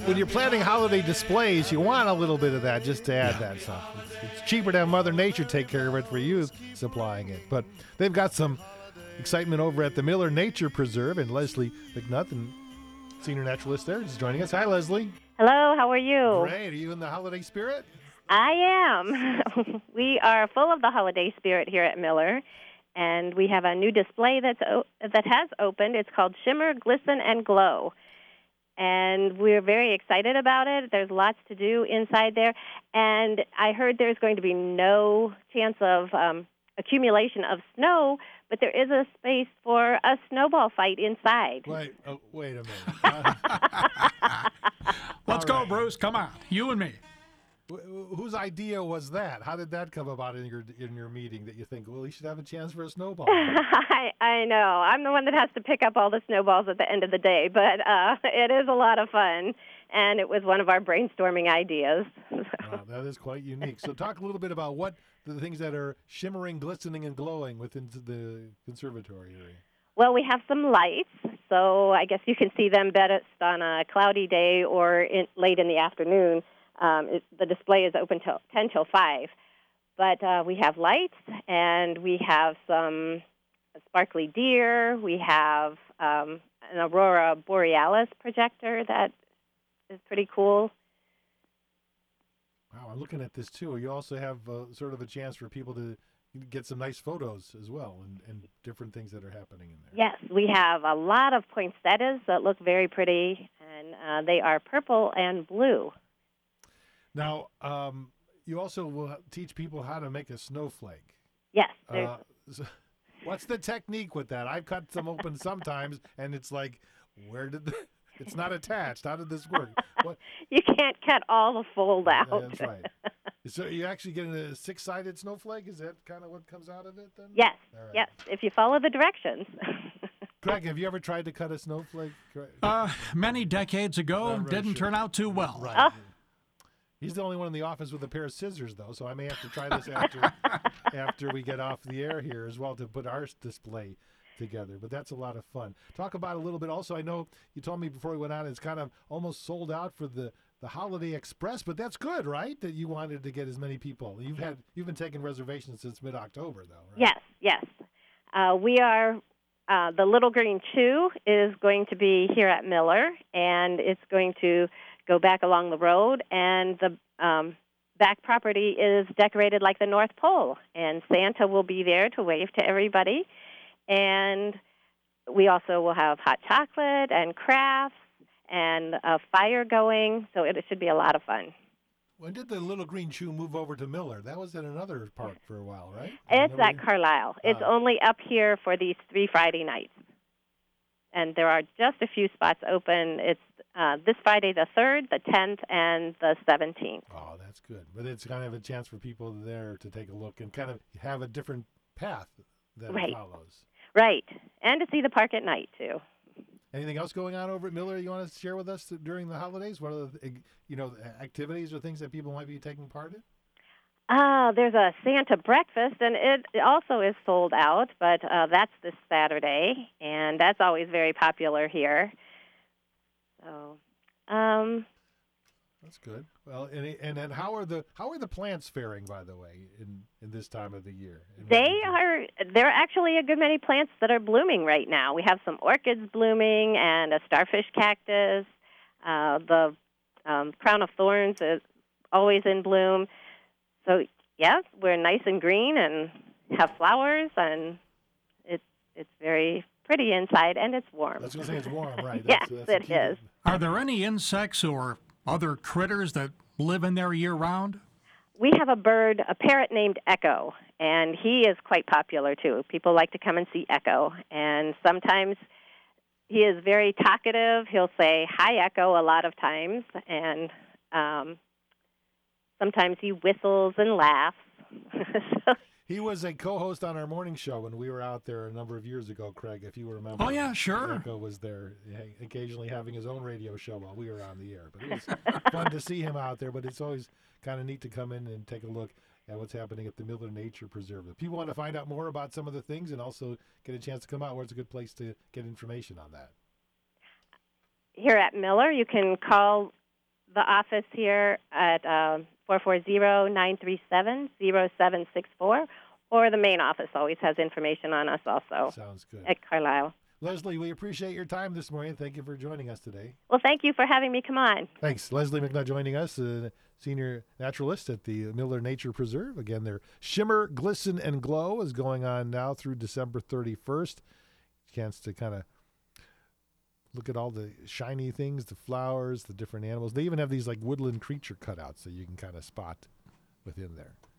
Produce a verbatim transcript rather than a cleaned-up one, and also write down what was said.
when you're planning holiday displays, you want a little bit of that just to add Yeah. that stuff. It's, it's cheaper to have Mother Nature take care of it for you supplying it. But they've got some excitement over at the Miller Nature Preserve, and Leslie McNutt, and senior naturalist there, is joining us. Hi, Leslie. Hello, how are you? Great. Are you in the holiday spirit? I am. We are full of the holiday spirit here at Miller, and we have a new display that's o- that has opened. It's called Shimmer, Glisten, and Glow, and we're very excited about it. There's lots to do inside there, and I heard there's going to be no chance of um, accumulation of snow, but there is a space for a snowball fight inside. Wait, oh, wait a minute. Let's All go, right. Bruce. Come on. You and me. Wh- wh- Whose idea was that? How did that come about in your in your meeting that you think, well, he should have a chance for a snowball? I, I know. I'm the one that has to pick up all the snowballs at the end of the day, but uh, it is a lot of fun, and it was one of our brainstorming ideas. Wow, that is quite unique. So talk a little bit about what the things that are shimmering, glistening, and glowing within the conservatory area. Well, we have some lights, so I guess you can see them best on a cloudy day or in, late in the afternoon. Um, it, the display is open till ten till five. But uh, we have lights, and we have some sparkly deer. We have um, an aurora borealis projector that is pretty cool. Wow, I'm looking at this too. You also have uh, sort of a chance for people to get some nice photos as well, and, and different things that are happening in there. Yes, we have a lot of poinsettias that look very pretty, and uh, they are purple and blue. Now, um, you also will teach people how to make a snowflake. Yes, there's Uh, so what's the technique with that? I've cut them open sometimes, and it's like, where did the... It's not attached. How did this work? What? you can't cut all the fold out. That's right. So you actually get a six-sided snowflake? Is that kind of what comes out of it then? Yes, All right. yes, if you follow the directions. Greg, have you ever tried to cut a snowflake? Greg? Uh, many decades ago, Not really didn't sure. turn out too well. Right. Oh. He's the only one in the office with a pair of scissors, though, so I may have to try this after after we get off the air here as well to put our s- display together. But that's a lot of fun. Talk about a little bit. Also, I know you told me before we went on, it's kind of almost sold out for the, the Holiday Express, but that's good, right? That you wanted to get as many people. You've had you've been taking reservations since mid-October, though, right? Yes, yes. Uh, we are, uh, the Little Green Chew is going to be here at Miller, and it's going to go back along the road, and the um, back property is decorated like the North Pole, and Santa will be there to wave to everybody. And we also will have hot chocolate and crafts and a fire going, so it should be a lot of fun. When did the Little Green Chew move over to Miller? That was at another park for a while, right? It's Remember? at Carlisle. It's Ah. only up here for these three Friday nights. And there are just a few spots open. It's uh, this Friday the third, the tenth, and the seventeenth. Oh, that's good. But it's kind of a chance for people there to take a look and kind of have a different path that Right. it follows. Right. And to see the park at night, too. Anything else going on over at Miller you want to share with us during the holidays? What are the, you know, activities or things that people might be taking part in? Ah, there's a Santa breakfast, and it it also is sold out, but uh, that's this Saturday, and that's always very popular here. So, um, That's good. Well, and and then how are the how are the plants faring, by the way, in, in this time of the year? In they what you do? are, there are actually a good many plants that are blooming right now. We have some orchids blooming and a starfish cactus. Uh, the um, crown of thorns is always in bloom. So, yes, we're nice and green and have flowers, and it's it's very pretty inside, and it's warm. I was going to say it's warm, right? Yes, that's it the key. is. Are there any insects or other critters that live in there year-round? We have a bird, a parrot named Echo, and he is quite popular, too. People like to come and see Echo, and sometimes he is very talkative. He'll say, "Hi, Echo," a lot of times, and um, sometimes he whistles and laughs. So, He was a co-host on our morning show when we were out there a number of years ago, Craig, if you remember. Oh, yeah, sure. Echo was there hey, occasionally having his own radio show while we were on the air. But it was fun to see him out there, but it's always kind of neat to come in and take a look at what's happening at the Miller Nature Preserve. If people want to find out more about some of the things and also get a chance to come out, where's a good place to get information on that? here at Miller, you can call the office here at um, four four zero, nine three seven, zero seven six four, or the main office always has information on us also Sounds good. at Carlisle. Leslie, we appreciate your time this morning. Thank you for joining us today. Well, thank you for having me come on. Thanks. Leslie McNutt joining us, a senior naturalist at the Miller Nature Preserve. Again, their Shimmer, Glisten, and Glow is going on now through December thirty-first. Chance to kind of look at all the shiny things, the flowers, the different animals. They even have these like woodland creature cutouts that you can kind of spot within there.